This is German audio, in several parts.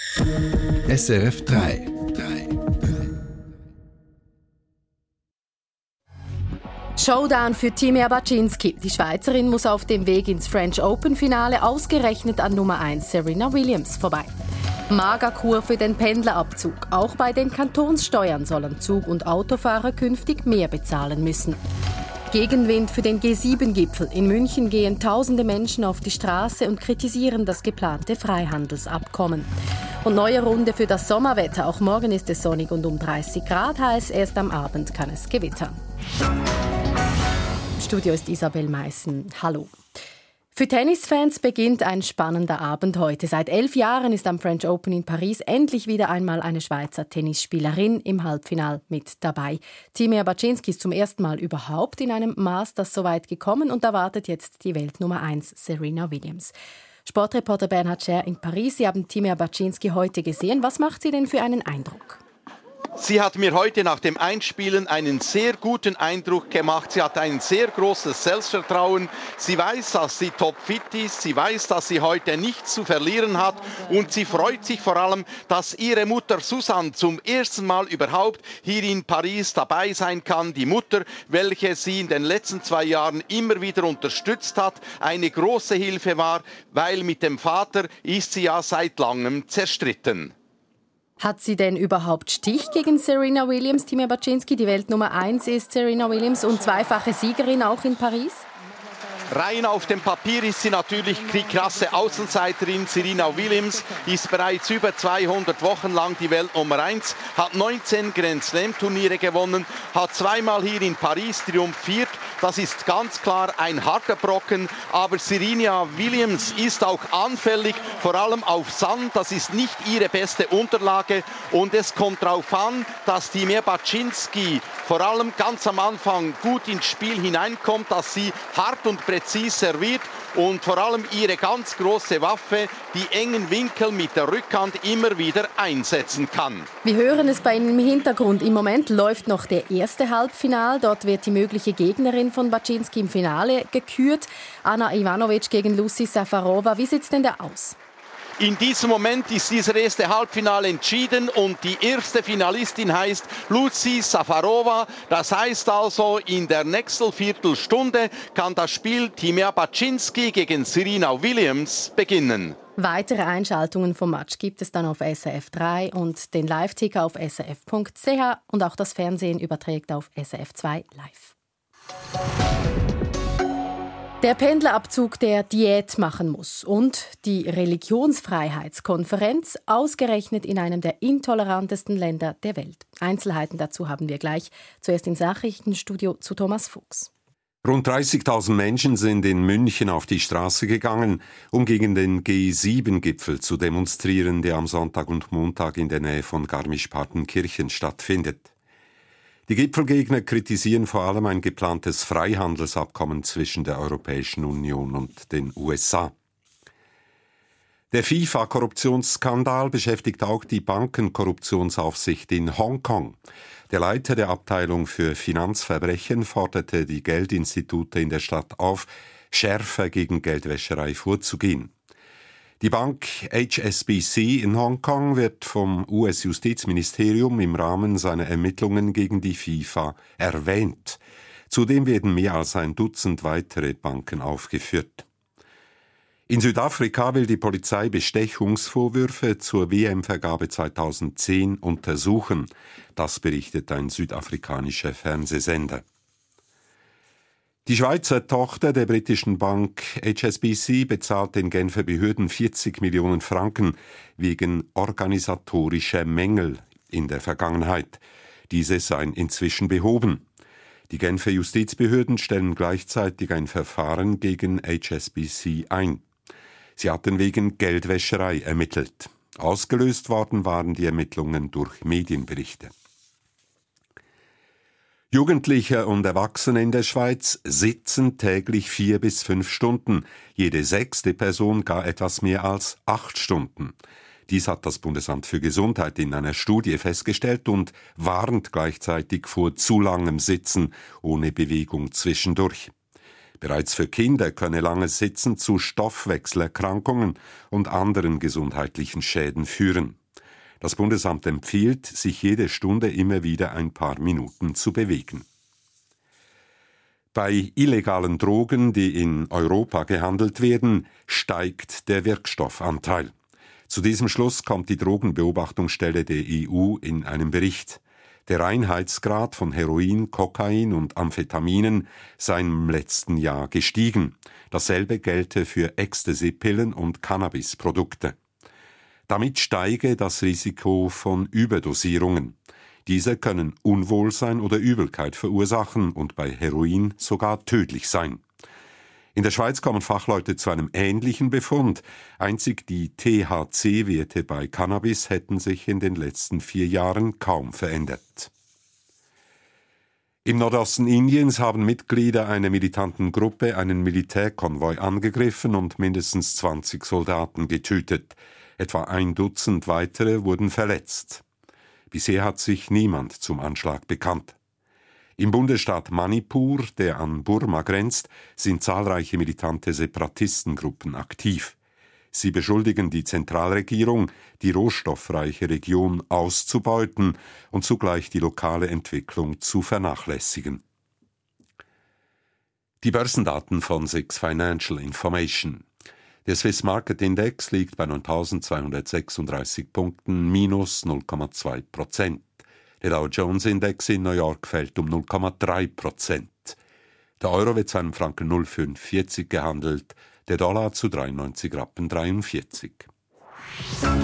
SRF 3. Showdown für Timea Bacsinszky. Die Schweizerin muss auf dem Weg ins French Open-Finale ausgerechnet an Nummer 1 Serena Williams vorbei. Magerkur für den Pendlerabzug. Auch bei den Kantonssteuern sollen Zug- und Autofahrer künftig mehr bezahlen müssen. Gegenwind für den G7-Gipfel. In München gehen tausende Menschen auf die Straße und kritisieren das geplante Freihandelsabkommen. Und neue Runde für das Sommerwetter. Auch morgen ist es sonnig und um 30 Grad heiß. Erst am Abend kann es gewittern. Im Studio ist Isabel Meissen. Hallo. Für Tennisfans beginnt ein spannender Abend heute. Seit 11 Jahren ist am French Open in Paris endlich wieder einmal eine Schweizer Tennisspielerin im Halbfinale mit dabei. Timea Bacsinszky ist zum ersten Mal überhaupt in einem Masters so weit gekommen und da wartet jetzt die Weltnummer 1 Serena Williams. Sportreporter Bernhard Scher in Paris. Sie haben Timea Bacsinszky heute gesehen. Was macht sie denn für einen Eindruck? Sie hat mir heute nach dem Einspielen einen sehr guten Eindruck gemacht. Sie hat ein sehr großes Selbstvertrauen. Sie weiß, dass sie topfit ist. Sie weiß, dass sie heute nichts zu verlieren hat. Und sie freut sich vor allem, dass ihre Mutter Susanne zum ersten Mal überhaupt hier in Paris dabei sein kann. Die Mutter, welche sie in den letzten 2 Jahren immer wieder unterstützt hat, eine große Hilfe war, weil mit dem Vater ist sie ja seit langem zerstritten. Hat sie denn überhaupt Stich gegen Serena Williams? Timea Bacsinszky, die Weltnummer 1 ist Serena Williams und zweifache Siegerin auch in Paris? Rein auf dem Papier ist sie natürlich die krasse Außenseiterin. Serena Williams ist bereits über 200 Wochen lang die Weltnummer 1, hat 19 Grand Slam Turniere gewonnen, hat 2-mal hier in Paris triumphiert. Das ist ganz klar ein harter Brocken, aber Serena Williams ist auch anfällig, vor allem auf Sand. Das ist nicht ihre beste Unterlage und es kommt darauf an, dass Timea Bacsinszky vor allem ganz am Anfang gut ins Spiel hineinkommt, dass sie hart und präzise serviert und vor allem ihre ganz große Waffe, die engen Winkel mit der Rückhand immer wieder einsetzen kann. Wir hören es bei Ihnen im Hintergrund. Im Moment läuft noch der erste Halbfinal. Dort wird die mögliche Gegnerin von Bacsinszky im Finale gekürt. Ana Ivanovic gegen Lucy Safarova. Wie sieht es denn da aus? In diesem Moment ist dieser erste Halbfinale entschieden und die erste Finalistin heißt Lucy Safarova. Das heißt also, in der nächsten Viertelstunde kann das Spiel Timea Bacsinszky gegen Serena Williams beginnen. Weitere Einschaltungen vom Match gibt es dann auf SRF 3 und den Live-Ticker auf srf.ch und auch das Fernsehen überträgt auf SRF 2 live. Der Pendlerabzug, der Diät machen muss und die Religionsfreiheitskonferenz ausgerechnet in einem der intolerantesten Länder der Welt. Einzelheiten dazu haben wir gleich. Zuerst ins Nachrichtenstudio zu Thomas Fuchs. Rund 30.000 Menschen sind in München auf die Straße gegangen, um gegen den G7-Gipfel zu demonstrieren, der am Sonntag und Montag in der Nähe von Garmisch-Partenkirchen stattfindet. Die Gipfelgegner kritisieren vor allem ein geplantes Freihandelsabkommen zwischen der Europäischen Union und den USA. Der FIFA-Korruptionsskandal beschäftigt auch die Bankenkorruptionsaufsicht in Hongkong. Der Leiter der Abteilung für Finanzverbrechen forderte die Geldinstitute in der Stadt auf, schärfer gegen Geldwäscherei vorzugehen. Die Bank HSBC in Hongkong wird vom US-Justizministerium im Rahmen seiner Ermittlungen gegen die FIFA erwähnt. Zudem werden mehr als ein Dutzend weitere Banken aufgeführt. In Südafrika will die Polizei Bestechungsvorwürfe zur WM-Vergabe 2010 untersuchen. Das berichtet ein südafrikanischer Fernsehsender. Die Schweizer Tochter der britischen Bank HSBC bezahlt den Genfer Behörden 40 Millionen Franken wegen organisatorischer Mängel in der Vergangenheit. Diese seien inzwischen behoben. Die Genfer Justizbehörden stellen gleichzeitig ein Verfahren gegen HSBC ein. Sie hatten wegen Geldwäscherei ermittelt. Ausgelöst worden waren die Ermittlungen durch Medienberichte. Jugendliche und Erwachsene in der Schweiz sitzen täglich 4 bis 5 Stunden, jede 6. Person gar etwas mehr als 8 Stunden. Dies hat das Bundesamt für Gesundheit in einer Studie festgestellt und warnt gleichzeitig vor zu langem Sitzen ohne Bewegung zwischendurch. Bereits für Kinder könne langes Sitzen zu Stoffwechselerkrankungen und anderen gesundheitlichen Schäden führen. Das Bundesamt empfiehlt, sich jede Stunde immer wieder ein paar Minuten zu bewegen. Bei illegalen Drogen, die in Europa gehandelt werden, steigt der Wirkstoffanteil. Zu diesem Schluss kommt die Drogenbeobachtungsstelle der EU in einem Bericht. Der Reinheitsgrad von Heroin, Kokain und Amphetaminen sei im letzten Jahr gestiegen. Dasselbe gelte für Ecstasy-Pillen und Cannabisprodukte. Damit steige das Risiko von Überdosierungen. Diese können Unwohlsein oder Übelkeit verursachen und bei Heroin sogar tödlich sein. In der Schweiz kommen Fachleute zu einem ähnlichen Befund. Einzig die THC-Werte bei Cannabis hätten sich in den letzten 4 Jahren kaum verändert. Im Nordosten Indiens haben Mitglieder einer militanten Gruppe einen Militärkonvoi angegriffen und mindestens 20 Soldaten getötet. Etwa 1 Dutzend weitere wurden verletzt. Bisher hat sich niemand zum Anschlag bekannt. Im Bundesstaat Manipur, der an Burma grenzt, sind zahlreiche militante Separatistengruppen aktiv. Sie beschuldigen die Zentralregierung, die rohstoffreiche Region auszubeuten und zugleich die lokale Entwicklung zu vernachlässigen. Die Börsendaten von SIX Financial Information. Der Swiss Market Index liegt bei 9.236 Punkten, minus 0,2%. Der Dow Jones Index in New York fällt um 0,3%. Der Euro wird zu einem Franken 0,45 gehandelt, der Dollar zu 93,43 Rappen.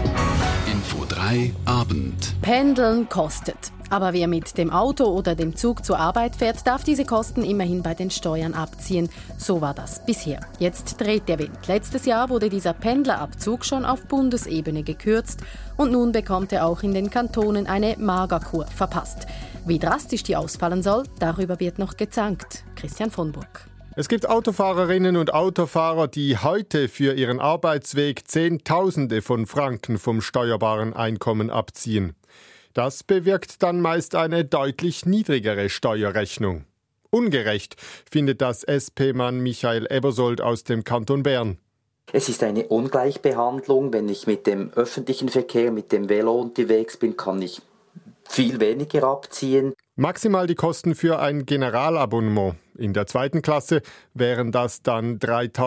Info 3 Abend. Pendeln kostet. Aber wer mit dem Auto oder dem Zug zur Arbeit fährt, darf diese Kosten immerhin bei den Steuern abziehen. So war das bisher. Jetzt dreht der Wind. Letztes Jahr wurde dieser Pendlerabzug schon auf Bundesebene gekürzt und nun bekommt er auch in den Kantonen eine Magerkur verpasst. Wie drastisch die ausfallen soll, darüber wird noch gezankt. Christian von Burg. Es gibt Autofahrerinnen und Autofahrer, die heute für ihren Arbeitsweg Zehntausende von Franken vom steuerbaren Einkommen abziehen. Das bewirkt dann meist eine deutlich niedrigere Steuerrechnung. Ungerecht findet das SP-Mann Michael Ebersold aus dem Kanton Bern. Es ist eine Ungleichbehandlung. Wenn ich mit dem öffentlichen Verkehr, mit dem Velo unterwegs bin, kann ich viel weniger abziehen. Maximal die Kosten für ein Generalabonnement. In der 2. Klasse wären das dann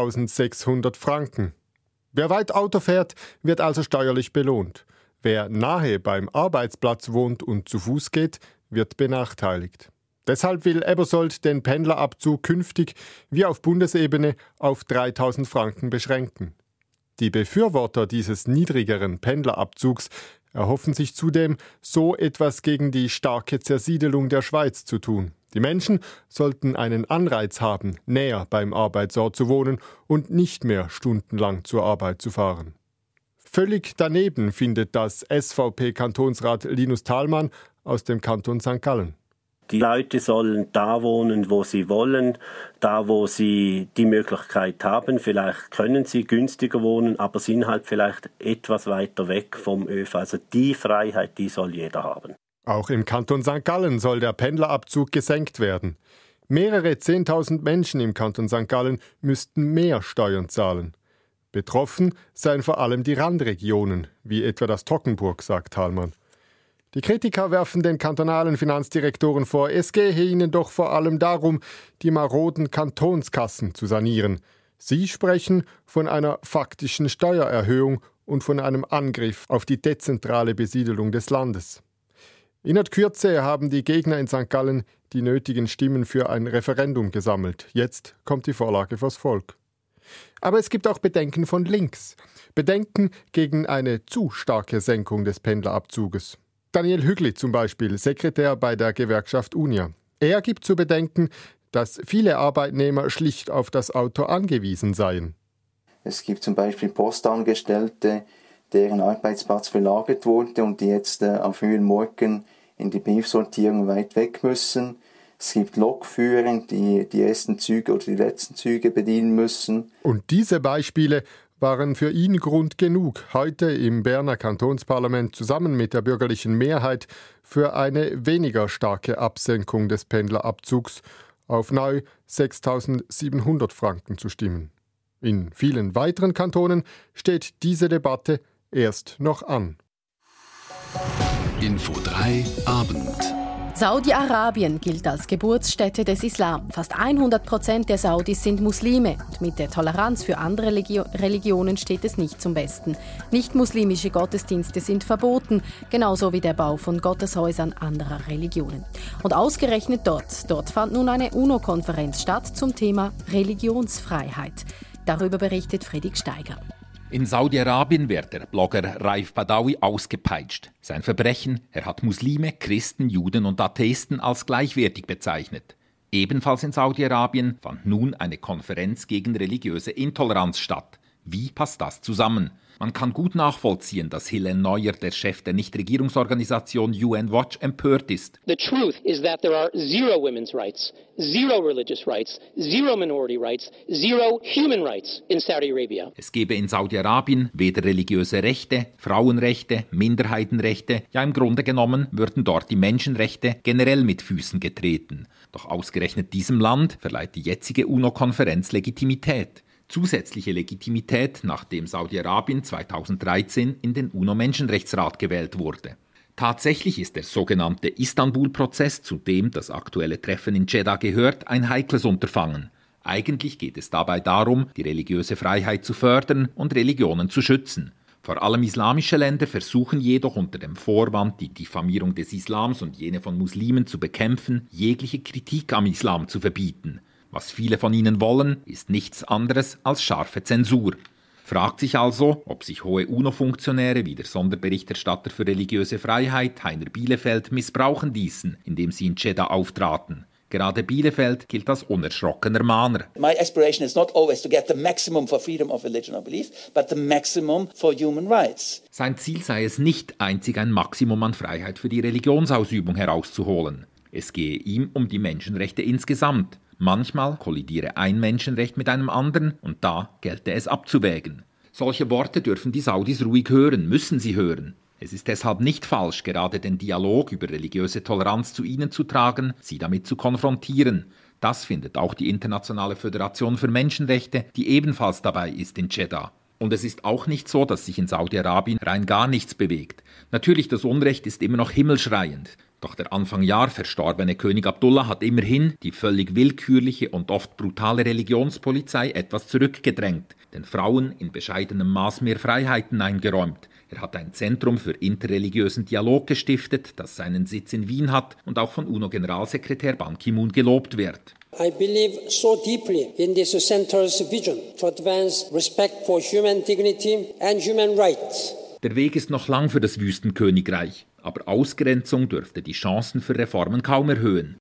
3.600 Franken. Wer weit Auto fährt, wird also steuerlich belohnt. Wer nahe beim Arbeitsplatz wohnt und zu Fuß geht, wird benachteiligt. Deshalb will Ebersold den Pendlerabzug künftig wie auf Bundesebene auf 3.000 Franken beschränken. Die Befürworter dieses niedrigeren Pendlerabzugs erhoffen sich zudem, so etwas gegen die starke Zersiedelung der Schweiz zu tun. Die Menschen sollten einen Anreiz haben, näher beim Arbeitsort zu wohnen und nicht mehr stundenlang zur Arbeit zu fahren. Völlig daneben findet das SVP-Kantonsrat Linus Thalmann aus dem Kanton St. Gallen. Die Leute sollen da wohnen, wo sie wollen, da wo sie die Möglichkeit haben. Vielleicht können sie günstiger wohnen, aber sind halt vielleicht etwas weiter weg vom ÖV. Also die Freiheit, die soll jeder haben. Auch im Kanton St. Gallen soll der Pendlerabzug gesenkt werden. Mehrere 10.000 Menschen im Kanton St. Gallen müssten mehr Steuern zahlen. Betroffen seien vor allem die Randregionen, wie etwa das Toggenburg, sagt Thalmann. Die Kritiker werfen den kantonalen Finanzdirektoren vor, es gehe ihnen doch vor allem darum, die maroden Kantonskassen zu sanieren. Sie sprechen von einer faktischen Steuererhöhung und von einem Angriff auf die dezentrale Besiedelung des Landes. In der Kürze haben die Gegner in St. Gallen die nötigen Stimmen für ein Referendum gesammelt. Jetzt kommt die Vorlage vors Volk. Aber es gibt auch Bedenken von links. Bedenken gegen eine zu starke Senkung des Pendlerabzuges. Daniel Hügli zum Beispiel, Sekretär bei der Gewerkschaft Unia. Er gibt zu bedenken, dass viele Arbeitnehmer schlicht auf das Auto angewiesen seien. Es gibt zum Beispiel Postangestellte, deren Arbeitsplatz verlagert wurde und die jetzt am frühen Morgen in die Briefsortierung weit weg müssen. Es gibt Lokführer, die die ersten Züge oder die letzten Züge bedienen müssen. Und diese Beispiele waren für ihn Grund genug, heute im Berner Kantonsparlament zusammen mit der bürgerlichen Mehrheit für eine weniger starke Absenkung des Pendlerabzugs auf neu 6.700 Franken zu stimmen. In vielen weiteren Kantonen steht diese Debatte erst noch an. Info 3 Abend. Saudi-Arabien gilt als Geburtsstätte des Islam. Fast 100% der Saudis sind Muslime. Und mit der Toleranz für andere Religionen steht es nicht zum Besten. Nicht-muslimische Gottesdienste sind verboten, genauso wie der Bau von Gotteshäusern anderer Religionen. Und ausgerechnet dort fand nun eine UNO-Konferenz statt zum Thema Religionsfreiheit. Darüber berichtet Fredrik Steiger. In Saudi-Arabien wird der Blogger Raif Badawi ausgepeitscht. Sein Verbrechen: Er hat Muslime, Christen, Juden und Atheisten als gleichwertig bezeichnet. Ebenfalls in Saudi-Arabien fand nun eine Konferenz gegen religiöse Intoleranz statt. Wie passt das zusammen? Man kann gut nachvollziehen, dass Hillel Neuer, der Chef der Nichtregierungsorganisation UN Watch, empört ist. The truth is that there are zero women's rights, zero religious rights, zero minority rights, zero human rights in Saudi Arabia. Es gebe in Saudi-Arabien weder religiöse Rechte, Frauenrechte, Minderheitenrechte, ja im Grunde genommen würden dort die Menschenrechte generell mit Füßen getreten. Doch ausgerechnet diesem Land verleiht die jetzige UNO-Konferenz Legitimität. Zusätzliche Legitimität, nachdem Saudi-Arabien 2013 in den UNO-Menschenrechtsrat gewählt wurde. Tatsächlich ist der sogenannte Istanbul-Prozess, zu dem das aktuelle Treffen in Jeddah gehört, ein heikles Unterfangen. Eigentlich geht es dabei darum, die religiöse Freiheit zu fördern und Religionen zu schützen. Vor allem islamische Länder versuchen jedoch unter dem Vorwand, die Diffamierung des Islams und jene von Muslimen zu bekämpfen, jegliche Kritik am Islam zu verbieten. Was viele von ihnen wollen, ist nichts anderes als scharfe Zensur. Fragt sich also, ob sich hohe UNO-Funktionäre wie der Sonderberichterstatter für religiöse Freiheit, Heiner Bielefeld, missbrauchen ließen, indem sie in Jeddah auftraten. Gerade Bielefeld gilt als unerschrockener Mahner. My aspiration is not always to get the maximum for freedom of religion or belief, but the maximum for human rights. Sein Ziel sei es nicht, einzig ein Maximum an Freiheit für die Religionsausübung herauszuholen. Es gehe ihm um die Menschenrechte insgesamt. Manchmal kollidiere ein Menschenrecht mit einem anderen und da gelte es abzuwägen. Solche Worte dürfen die Saudis ruhig hören, müssen sie hören. Es ist deshalb nicht falsch, gerade den Dialog über religiöse Toleranz zu ihnen zu tragen, sie damit zu konfrontieren. Das findet auch die Internationale Föderation für Menschenrechte, die ebenfalls dabei ist in Jeddah. Und es ist auch nicht so, dass sich in Saudi-Arabien rein gar nichts bewegt. Natürlich, das Unrecht ist immer noch himmelschreiend. Doch der Anfang Jahr verstorbene König Abdullah hat immerhin die völlig willkürliche und oft brutale Religionspolizei etwas zurückgedrängt, den Frauen in bescheidenem Maß mehr Freiheiten eingeräumt. Er hat ein Zentrum für interreligiösen Dialog gestiftet, das seinen Sitz in Wien hat und auch von UNO-Generalsekretär Ban Ki-moon gelobt wird. I believe so deeply in this center's vision to advance respect for human dignity and human rights. Der Weg ist noch lang für das Wüstenkönigreich, aber Ausgrenzung dürfte die Chancen für Reformen kaum erhöhen.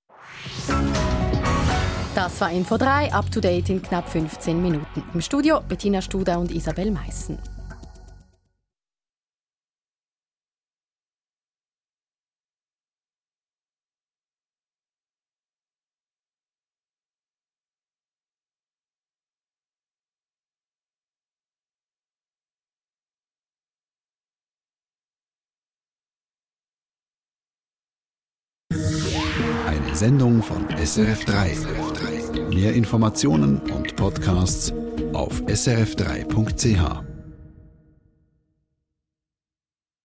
Das war Info 3, up to date in knapp 15 Minuten. Im Studio Bettina Studer und Isabel Meissen. Eine Sendung von SRF3. Mehr Informationen und Podcasts auf srf3.ch.